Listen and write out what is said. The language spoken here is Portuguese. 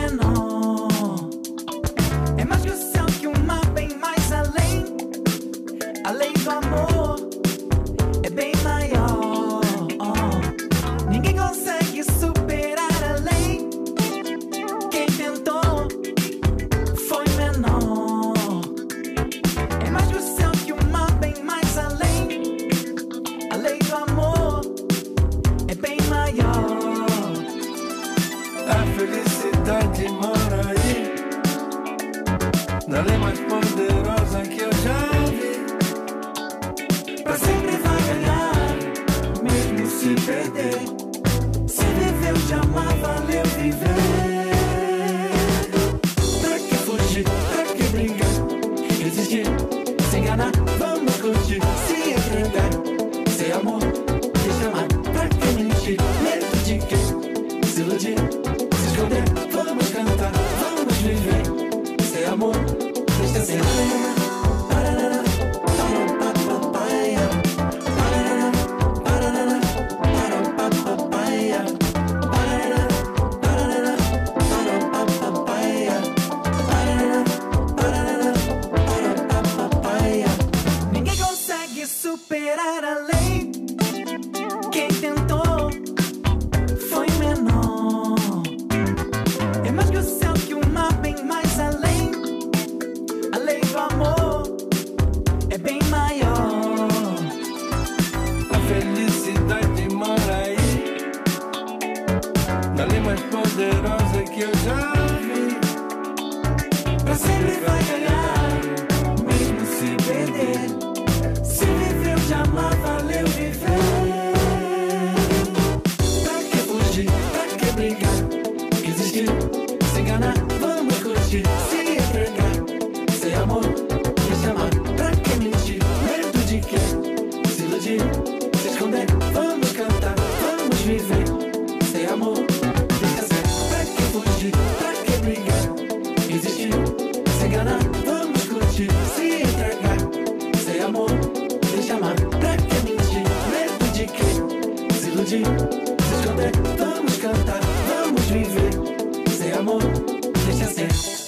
menor. É mais que o céu, que o mar, bem mais além. Além do amor, é bem maior. Ninguém consegue superar a lei. Quem tentou foi menor. É mais que o céu, que o mar, bem mais além. Além do amor, é bem maior. A felicidade mora aí, na lei mais poderosa que eu já vi. Pra sempre vai ganhar, mesmo se perder. Se viveu de amar, valeu viver. Pra que fugir, pra que brigar, resistir, se enganar, vamos curtir, se entregar, sem amor, deixa amar. Pra que mentir, medo de quê? Se iludir, se esconder, vamos cantar, vamos viver, sem amor, deixa ser. Parará, parapapapaya, parará, parará, parapapapaya, parará, parará, parapapapaya, parará, parará, parapapapaya. Ninguém consegue superar a lei. Quem tentou foi menor. É mais que o céu, que o mar, bem mais além. A lei do amor é bem maior. A felicidade mora aí, na lei mais poderosa que eu já vi. Pra sempre vai ganhar, mesmo se perder. Se viveu de amar, valeu viver. Pra que fugir, pra que brigar, resistir, se enganar, vamos curtir, se entregar, sem amor, deixa amar. Pra que mentir, medo de quê? Se iludir, se esconder, vamos cantar, vamos viver, sem amor, deixa ser. Pra que fugir, pra que brigar, resistir, se enganar, vamos curtir, se entregar, sem amor, deixa amar. Pra que mentir, medo de quê? Se iludir, se esconder, vamos cantar, vamos viver, sem amor, deixa ser.